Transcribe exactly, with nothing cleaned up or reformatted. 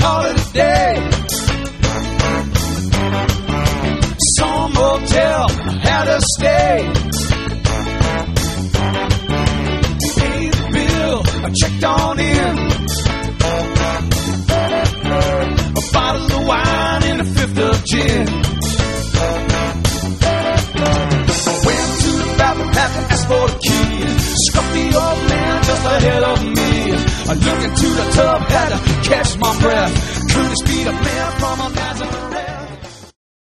call it a day. Some motel had to stay. Paid the bill, I checked on in. A bottle of wine and a fifth of gin. I went to the bathroom, had to ask for the key. Scruffy old man just ahead of me. I looked into the tub, had to catch my breath. Couldn't speed a man.